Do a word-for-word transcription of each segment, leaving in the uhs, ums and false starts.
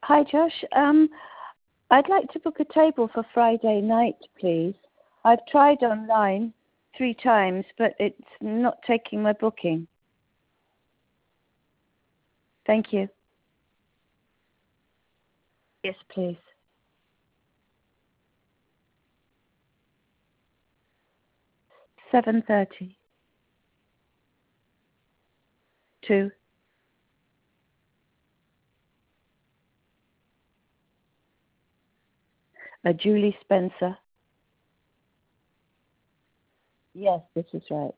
Hi, Josh. Um, I'd like to book a table for Friday night, please. I've tried online three times, but it's not taking my booking. Thank you. Yes, please. seven thirty. Two. Uh, Julie Spencer. Yes, this is right.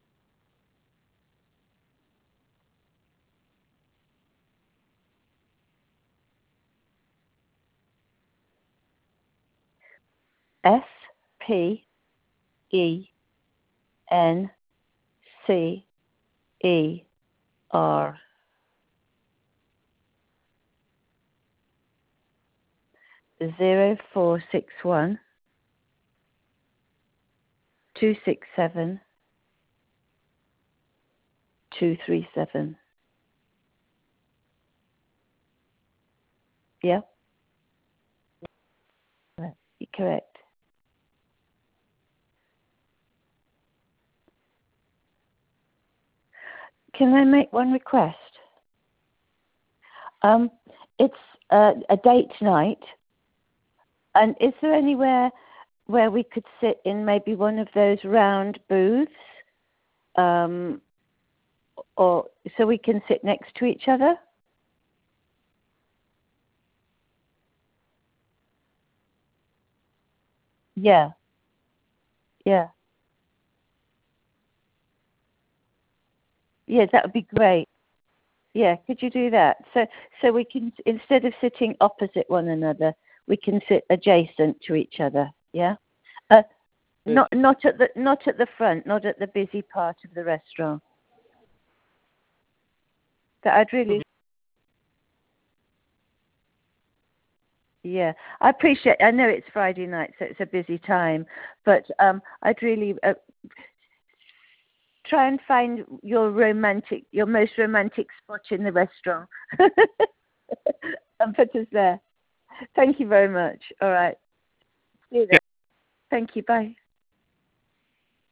S P E N C E R. Zero four six one two six seven two three seven. Yeah, correct. Can I make one request? Um, it's uh, a date night, and is there anywhere where we could sit in maybe one of those round booths, um, or so we can sit next to each other? Yeah, yeah, yeah. That would be great. Yeah, could you do that? So, so we can, instead of sitting opposite one another, we can sit adjacent to each other. Yeah. Uh, not, not at the, not at the front, not at the busy part of the restaurant. That I'd really. Yeah, I appreciate. I know it's Friday night, so it's a busy time, but um, I'd really uh, try and find your romantic, your most romantic spot in the restaurant, and put us there. Thank you very much. All right. See you then. Thank you. Bye.